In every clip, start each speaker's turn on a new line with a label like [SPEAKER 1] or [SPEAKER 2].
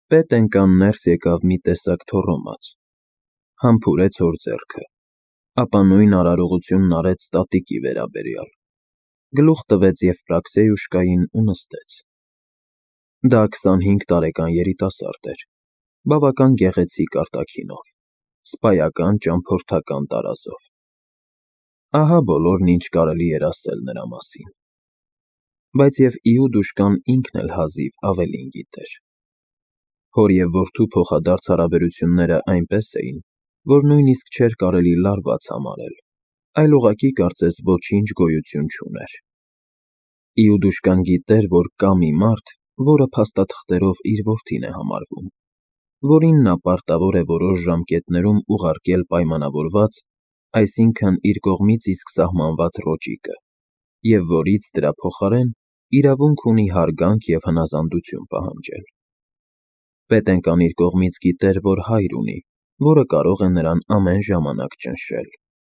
[SPEAKER 1] Պետենկան ներս եկավ մի տեսակ թոռոմած, համբուրեց հոր ձեռքը, ապա նույն արարողությունն արեց տատիկի վերաբերյալ, գլուխ տվեց Եվպրաքսեյուշկային ու նստեց. դա 25 տարեկան երիտասարդ էր, բավական գեղեցիկ արտաքինով, սպայական ճամփորդական տարազով. ահա բոլորն, ինչ կարելի էր ասել նրա մասին, բայց և Իուդուշկան ինքն էլ հազիվ ավելին գիտեր. հոր և որդու փոխադարձ հարաբերությունները այնպես էին, որ նույնիսկ չէր կարելի լարված համարել, այլ ուղղակի կարծես ոչինչ գոյություն չուներ. Իուդուշկան գիտեր, որ կա մի մարդ, որը փաստաթղթերով իր որդին է համարվում, որին նա պարտավոր է որոշ ժամկետներում ուղարկել պայմանավորված, այսինքն իր կողմից իսկ սահմանված ռոճիկը, և որից դրա փոխարեն իրավունք ունի հարգանք և հնազանդություն պահանջել. Պետենկան իր կողմից գիտեր, որ հայր ունի, որը կարող է նրան ամեն ժամանակ ճնշել.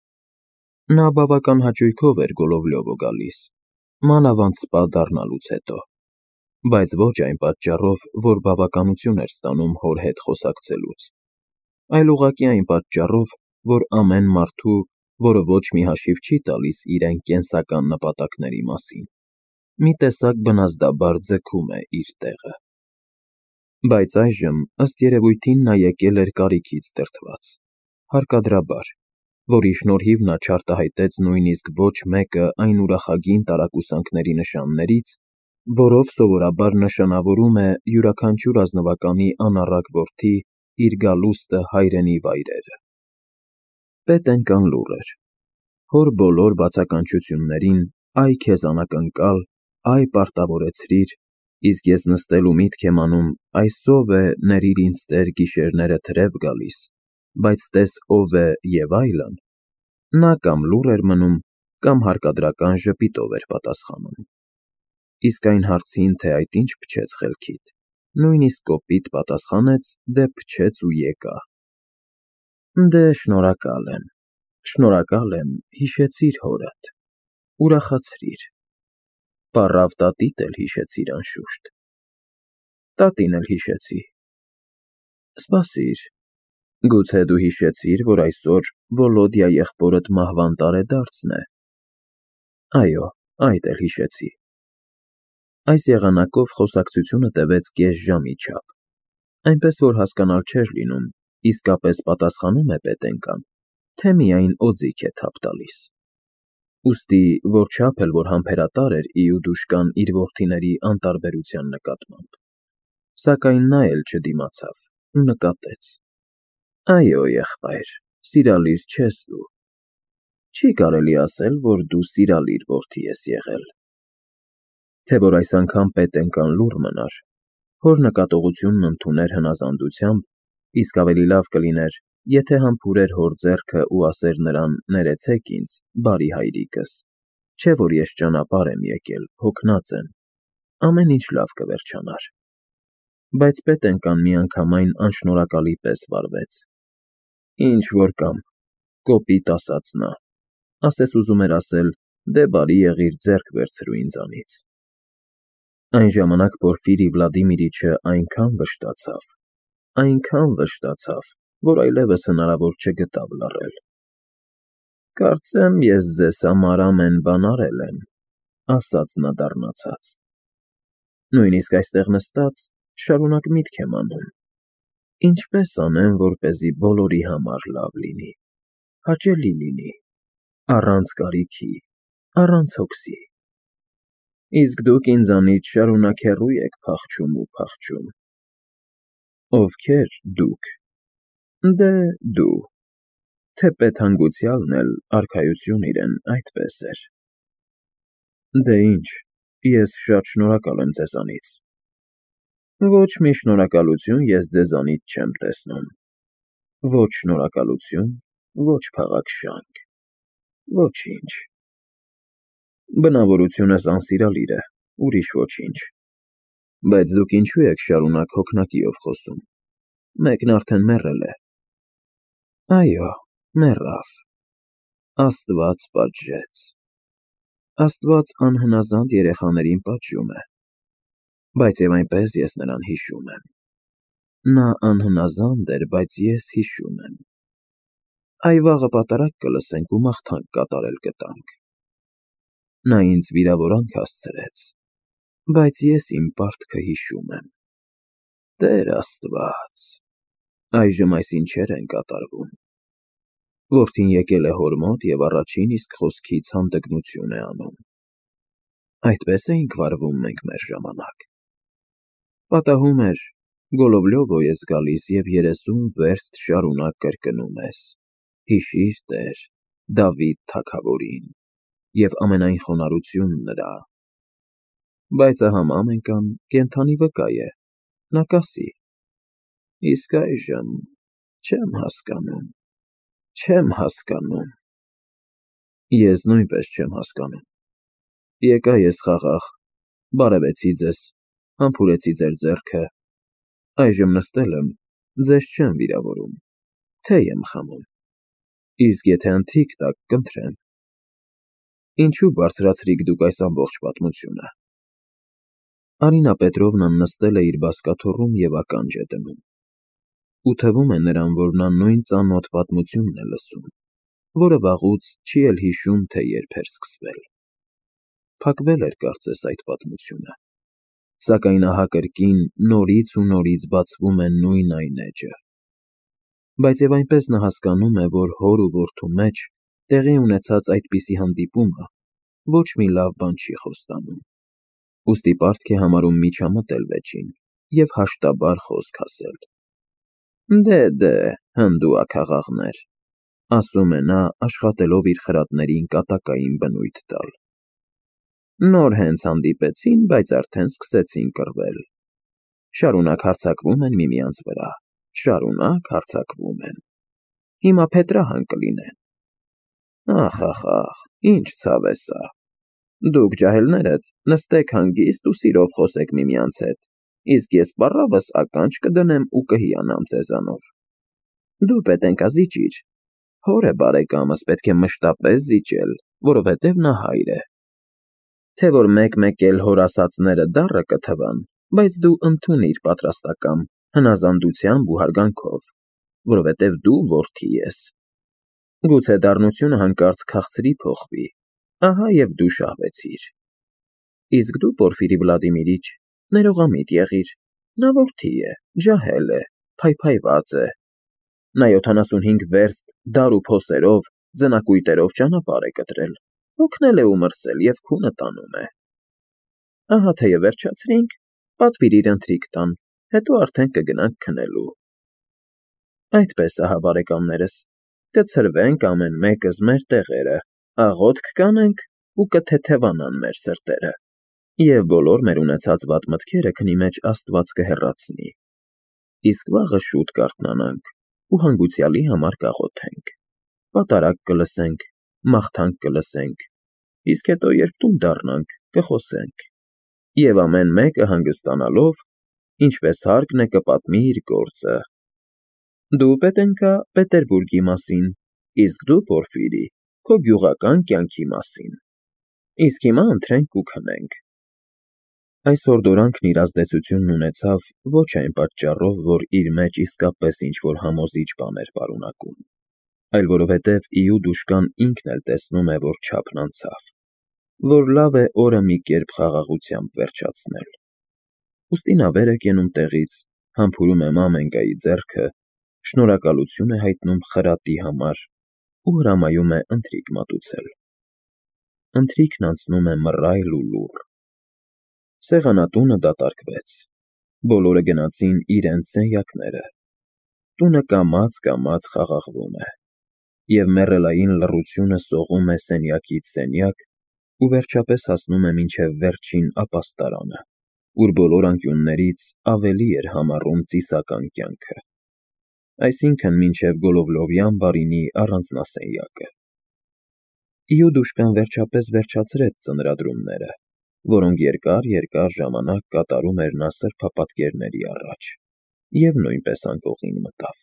[SPEAKER 1] նա բավական հաճույքով էր Գոլովլյովը գալիս, մանավանդ սպա դառնալուց հետո, բայց ոչ այն պատճառով, որ բավականություն էր ստանում հոր հետ խոսակցելուց, այլ ուղղակի այն պատճառով, որ ամեն մարդու, որը ոչ մի հաշիվ չի տալիս իրեն կենսական նպատակների մասին, մի տեսակ բնազդաբար ձգում է իր տեղը. Բայց այժմ, ըստ երևույթին, նա եկել էր կարիքից դրդված, հարկադրաբար, որի շնորհիվ նա չարտահայտեց նույնիսկ ոչ մեկը այն ուրախագին տարակուսանքների նշաններից, որով սովորաբար նշանավորում է յուրաքանչյուր ազնվականի անառակ որդի իր գալուստը հայրենի վայրերը. Պետենկան լուռ էր, հոր բոլոր բացականչություններին այ քեզ անակնկալ, այ պարտավորեցրիր, իսկ ես նստելու միտք եմ անում, այս ով է, ներիր ինձ Տեր գիշերները թրև գալիս, բայց տես ով է և այլն, նա կամ լուռ էր մնում, կամ հարկադրական ժպիտով էր պատասխանում. իսկ այն հարցին, թե այդ ինչ փչեց խելքիդ, նույնիսկ կոպիտ պատասխանեց, դե փչեց ու եկա. Դե շնորհակալ եմ, հիշեցիր հորդ, ուրախացրիր, պառավ տատիդ էլ հիշեցիր անշուշտ, տատին էլ հիշեցի, սպասիր, գուցե դու հիշեցիր, որ այսօր Վոլոդյա եղբորդ մահվան տարեդարձն է, այո, այդ էլ հիշեցի. այս եղանակով խոսակցությունը տևեց կես ժամի չափ, այնպես որ հասկանալ չէր լինում, իսկապես պատասխանում է պետենկան, թե միայն օձիք է թափ տալիս. ուստի որչափ էլ որ համբերատար էր Իուդուշկան իր որդիների անտարբերության նկատմամբ, սակայն նա էլ չդիմացավ ու նկատեց. այո, եղբայր, սիրալիր չես դու, չի կարելի ասել, որ դու սիրալիր որդի ես եղել. թե որ այս անգամ պետենկան լուռ մնար, հոր նկատողությունն ընդուներ հնազանդությամբ, իսկ ավելի լավ կլիներ, եթե համբուրեր հոր ձեռքը ու ասեր նրան ներեցեք ինձ, բարի հայրիկս, չէ որ ես ճանապարհ եմ եկել, հոգնած եմ, ամեն ինչ լավ կվերջանար, բայց պետենկան միանգամայն անշնորհակալի պես վարվեց. ինչ որ կամ, կոպիտ ասաց նա, ասես ուզում էր ասել, դե բարի եղիր ձեռք վերցրու ինձանից. Այն ժամանակ Պորֆիրի Վլադիմիրիչը այնքան վշտացավ, որ այլևս հնարավոր չգտավ լռել. Կարծեմ ես ձեզ համար ամեն բան արել եմ, ասաց նա դառնացած, նույնիսկ այստեղ նստած, շարունակ միտք եմ անում, ինչպես անեմ, որպեսզի բոլորի համար լավ լինի, հաճելի լինի, առանց կարիքի, առանց հոգսի, իսկ դուք ինձանից շարունակ հեռու եք փախչում ու փախչում. ովքե՞ր դուք, դե դու, թեպետ հանգուցյալն էլ արքայություն իրեն այդպես էր, դե ինչ, ես շատ շնորհակալ եմ ձեզանից, ոչ մի շնորհակալություն ես ձեզանից չեմ տեսնում, ոչ շնորհակալություն, ոչ փաղաքշանք, ոչինչ, բնավորությունս անսիրալիր է, ուրիշ ոչինչ, բայց դուք ինչու եք շարունակ հոգնակիով խոսում, մեկն արդեն մեռել է, այո, մեռավ, Աստված պատժեց, Աստված անհնազանդ երեխաներին պատժում է, բայց և այնպես ես նրան հիշում եմ, Նա անհնազանդ էր, բայց ես հիշում եմ։ Այ վաղը պատարագ կլսենք ու մաղթանք կատարել կտանք։ Նա ինձ վիրավորանք հասցրեց, բայց ես իմ պարտքը հիշում եմ։ Տեր Աստված, այժմ այս ինչեր են կատարվում։ Որդին եկել է հոր մոտ և առաջին իսկ խոսքից հանդգնություն է անում։ Այդպես էինք վարվում մենք մեր ժամանակ։ Պատահում էր, Գոլովլյովո ես գալիս և 30 վերստ շարունակ կրկնում ես. «Հիշիր, Տեր, Դավիթ թագավորին և ամենայն խոնարհություն նրա»։ Բայց ահա մամենկան կենդանի վկա է, նա կասի. «Իսկ այժմ չեմ հասկանում»։ Ես նույնպես չեմ հասկանում։ Եկա ես խաղաղ, բարևեցի ձեզ, համբուրեցի ձեր ձեռքը, այժմ նստել եմ, ձեզ չեմ վիրավորում, թեյ եմ խմում, իսկ եթե ընթրիք տաք, կընթրեմ։ Ինչու բարձրացրիք դուք այս ամբողջ պատմությունը։ Արինա Պետրովնան նստել է իր բազկաթոռում և ականջ է դնում։ Ու թվում է նրան, որ նա նույն ծանոթ պատմությունն է լսում, որը վաղուց չի էլ հիշում, թե երբ էր սկսվել։ Փակվել էր կարծես այդ պատմությունը, սակայն ահա կրկին նորից ու նորից բացվում է նույն այն էջը։ Բայց և այնպես նա հասկանում է, որ հոր ու որդու մեջ տեղի ունեցած այդպիսի հանդիպումը ոչ մի լավ բան չի խոստանում։ Ուստի պարտք է համարում միջամտել վեճին և հաշտաբար խոսք ասել։ Դե, հնդուաքաղաղներ, ասում է նա, աշխատելով իր խրատներին կատակային բնույթ տալ։ Նոր հենց հանդիպեցին, բայց արդեն սկսեցին կռվել։ Շարունակ հարձակվում են միմյանց վրա, շարունակ հարձակվում են։ Հիմա փետրահան կլինեն։ Ախ, ինչ ցավ է սա։ Դուք ջահելներդ նստեք հանգիստ ու սիրով խոսեք միմյանց հետ, իսկ ես պառավս ականջ կդնեմ ու կհիանամ ձեզանով։ Դու պետենկազիջիր, հոր է բարեկամս, պետք է մշտապես զիջել, որովհետև նա հայր է։ Թե որ մեկ-մեկ էլ հոր ասածները դառը կթվան, բայց դու ընդունիր պատրաստակամ, հնազանդությամբ ու հարգանքով, որովհետև դու որդի ես։ Գուցե դառնությունը հանկարծ քաղցրի փոխվի, ահա և դու շահվեցիր։ Իսկ դու, Պորֆիրի Վլադիմիրիչ, ներողամիտ եղիր, նա որդի է, ջահել է, փայփայված է։ Նա 75 վերստ դար ու փոսերով, ձնակույտերով ճանապարհ է կտրել, հոգնել է ու մրսել և քունը տանում է։ Ահա թեյը վերջացրինք, պատվիրիր ընթրիք տան, հետո արդեն կգնանք քնելու։ Այդպես ահա, բարեկամներս, կցրվենք ամեն մեկս մեր տեղերը, աղոթք կանենք ու կթեթևանան մեր սրտերը, և բոլոր մեր ունեցած վատ մտքերը քնի մեջ Աստված կհեռացնի։ Իսկ վաղը շուտ կարթնանանք ու հանգուցյալի համար կաղոթենք, պատարագ կլսենք, մաղթանք կլսենք, իսկ հետո, երբ տուն դառնանք, կխոսենք, և ամեն մեկը հանգստանալով, ինչպես հարկն է, կպատմի իր գործը։ Դու, Պետենկա, Պետերբուրգի մասին, իսկ դու, Պորֆիրի, քո գյուղական կյանքի մասին։ Իսկ հիմա ընթրենք ու քնենք։ Այսօր Դորանքն իր ազդեցությունն ունեցավ ոչ այն պատճառով, որ իր մեջ իսկապես ինչ-որ համոզիչ բան էր պարունակում, այլ որովհետև Իուդուշկան ինքն էլ տեսնում է, որ չափն անցավ, որ լավ է օրը մի կերպ խաղաղությամբ վերջացնել։ Ուստի նա վեր է կենում տեղից, համբուրում է մամենկայի ձեռքը, շնորհակալություն է հայտնում խրատի համար ու հրամայում է ընթրիք մատուցել։ Ընթրիքն անցնում է մռայլ ու լուռ։ Սեղանատունը դատարկվեց։ Բոլորը գնացին իրենց սենյակները։ Տունը կամաց խաղաղվում է, և մեռելային լռությունը սողում է սենյակից սենյակ ու վերջապես հասնում է մինչև վերջին ապաստարանը, ուր բոլոր անկյուններից ավելի էր համառում ծիսական կյանքը, այսինքն մինչև Գոլովլովյան բարինի առանձնասենյակը։ Իուդուշկան վերջապես վերջացրեց ծնրադրումները, որոնք երկար ժամանակ կատարում էր նա սրբապատկերների առաջ, և նույնպես անկողին մտավ։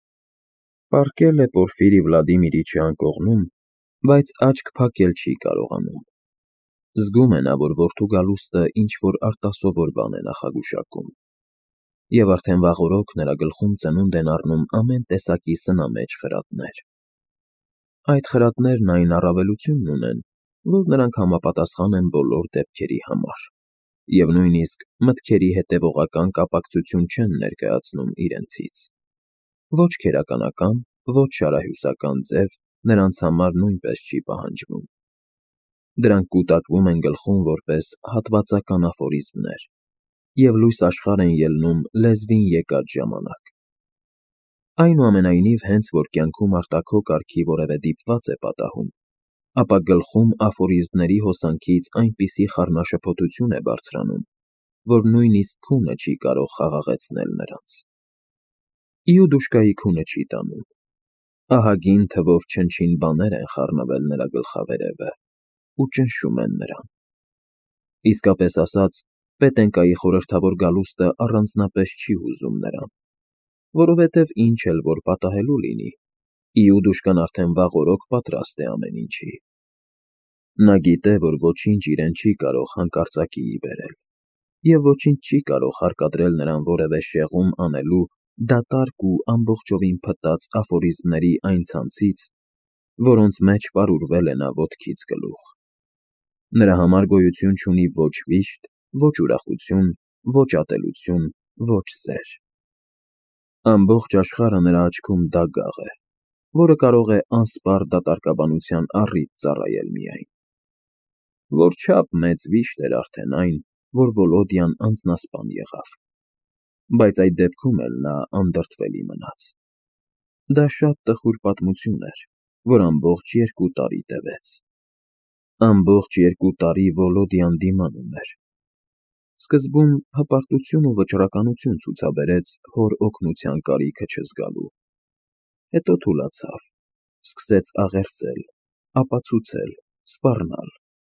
[SPEAKER 1] Պառկել է Պորֆիրի Վլադիմիրիչի անկողնում, բայց աչք փակել չի կարողանում։ Զգում է նա, որ որդու գալուստը ինչ֊որ արտասովոր բան է նախագուշակում։ Եվ արդեն վաղօրոք նրա գլխում ծնունդ են առնում ամեն տեսակի սնամեջ խրատներ։ Այդ խրատներն այն առավելությունն ունեն, որ նրանք համապատասխան են բոլոր դեպքերի համար, և նույնիսկ մտքերի հետևողական կապակցություն չեն ներկայացնում իրենցից։ Ոչ քերականական, ոչ շարահյուսական ձև նրանց համար նույնպես չի պահանջվում։ Դրանք կուտակվում են գլխում որպես հատվածական աֆորիզմներ և լույս աշխարհ են ելնում լեզվին եկած ժամանակ։ Այնուամենայնիվ, հենց որ կյանքում արտաքո կարգի որևէ դիպված է պատահում, ապա գլխում աֆորիզմների հոսանքից այնպիսի խառնաշփոթություն է բարձրանում, որ նույնիսկ քունը չի կարող խաղաղեցնել նրանց։ Իուդուշկայի քունը չի տանում։ Ահագին թվով չնչին բաներ են խառնվել նրա գլխավերևը ու ճնշում են նրան։ Իսկապես ասած, Պետենկայի խորհրդավոր գալուստը առանձնապես չի հուզում նրան, որովհետև ինչ էլ որ պատահելու լինի, Իուդուշկան արդեն վաղօրոք պատրաստ է ամեն ինչի։ Նա գիտե, որ ոչինչ իրեն չի կարող հանկարծակիի բերել, և ոչինչ չի կարող հարկադրել նրան որևէ շեղում անելու դատարկ ու ամբողջովին փտած աֆորիզմների այն ցանցից, որոնց մեջ պարուրվել է նա ոտքից գլուխ։ Նրա համար գոյություն չունի ոչ վիշտ, ոչ ուրախություն, ոչ ատելություն, ոչ սեր։ Ամբողջ աշխարհը նրա աչքում դագաղ է, որը կարող է անսպառ դատարկաբանության առիթ ծառայել միայն։ Որչափ մեծ վիշտ էր արդեն այն, որ Վոլոդյան անձնասպան եղավ, բայց այդ դեպքում էլ նա անդրդվելի մնաց։ Դա շատ տխուր պատմություն էր, որ ամբողջ 2 տարի տևեց։ Ամբողջ 2 տարի Վոլոդյան դիմանում էր։ Սկզբում հպարտություն ու վճռականություն ցուցաբերեց հոր օգնության կարիքը չզգալու։ Հետո թուլացավ, սկսեց աղերսել, ապացուցել, սպառնալ։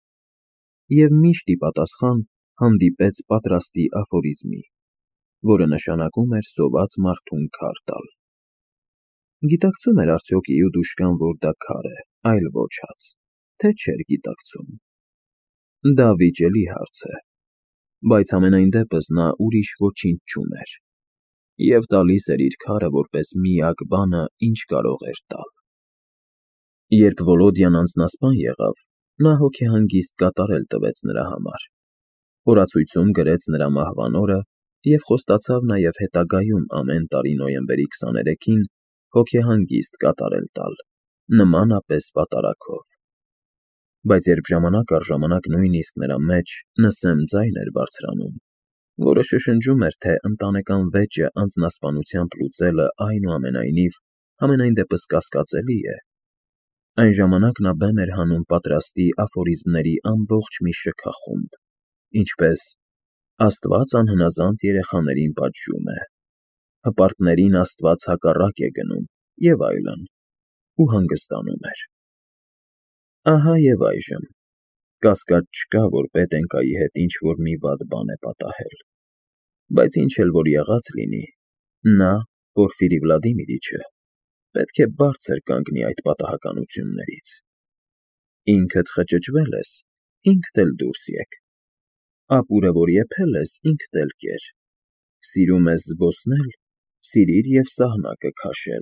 [SPEAKER 1] Եվ միշտ ի պատասխան հանդիպեց պատրաստի աֆորիզմի, որը նշանակում էր սոված մարդուն քար տալ։ Գիտակցում էր արդյոք Իուդուշկան, որ դա քար է, այլ ոչած, թե չէր գիտակցում։ Դա վիճելի հարց է, բայց համենայն դեպս նա ուրիշ ոչինչ չուներ, և տալիս էր իր քարը որպես միակ բանը, ինչ կարող էր տալ։ Երբ Վոլոդյան անձնասպան եղավ, նա հոգեհանգիստ կատարել տվեց նրա համար։ Օրացույցում գրեց նրա մահվան օրը և խոստացավ նաև հետագայում ամեն տարի նոյեմբերի 23-ին հոգեհանգիստ կատարել տալ, նմանապես պատարագով։ Բայց երբ ժամանակ առ ժամանակ նույնիսկ նրա մեջ նսեմ ձայն էր բարձրանում, որը շշնջում էր, թե ընտանեկան վեճը անձնասպանությամբ լուծելը այնուամենայնիվ համենայն դեպս կասկածելի է, այն ժամանակ նա բեմ էր հանում պատրաստի աֆորիզմների ամբողջ մի շքախումբ, ինչպես «Աստված անհնազանդ երեխաներին պատժում է», «Հպարտներին Աստված հակառակ է գնում» և այլն, ու հանգստանում էր։ Ահա և այժմ կասկած չկա, որ Պետենկայի հետ ինչ-որ մի վատ բան է պատահել, բայց ինչ էլ որ եղած լինի, նա, Պորֆիրի Վլադիմիրիչը, պետք է բարձր կանգնի այդ պատահականություններից։ Ինքդ խճճվել ես, ինքդ էլ դուրս եկ, ապուրը, որ եփել ես, ինքդ էլ կեր, սիրում ես զբոսնել, սիրիր և սահնակը քաշել։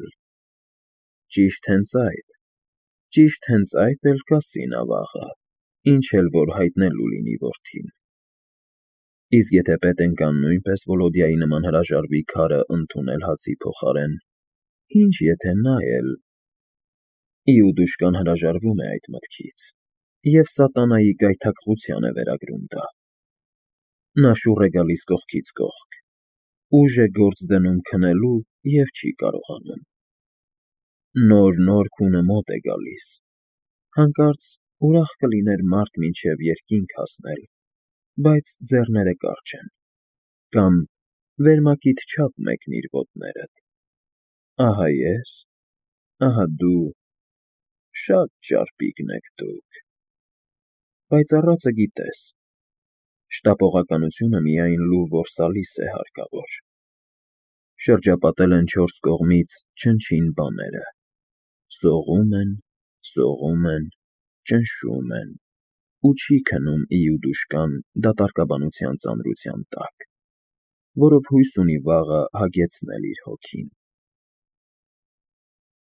[SPEAKER 1] Ճիշտ հենց այդ էլ կասի նավաղը, ինչ էլ որ հայտնելու լինի որդին։ Իսկ եթե Պետենկան նույնպես Վոլոդյայի նման հրաժարվի քարը ընդունել հացի փոխարեն, ինչ եթե նա էլ… Իուդուշկան հրաժարվում է այդ մտքից և սատանայի գայթակղության է վերագրում դա։ Նա շուռ է գալիս կողքից կողք, ուժ է գործ դնում քնելու և չի կարողանում։ Նոր քունը մոտ է գալիս, հանկարծ ուրախ կլիներ մարդ մինչև երկինք հասնել, բայց ձեռները կարճ են, կամ վերմակիդ չափ մեկնիր ոտներդ։ Ահա ես, ահա դու, շատ ճարպիկն եք դուք։ Բայց առածը գիտես, շտապողականությունը միայն լու որսալիս է հարկավոր։ Շրջապատել են 4 կողմից չնչին բաները, սողում են, ճնշում են, ու չի քնում Իուդուշկան դատարկաբանության ծանրության տակ։ որով հույս ունի վաղը հագեցնել իր հոգին։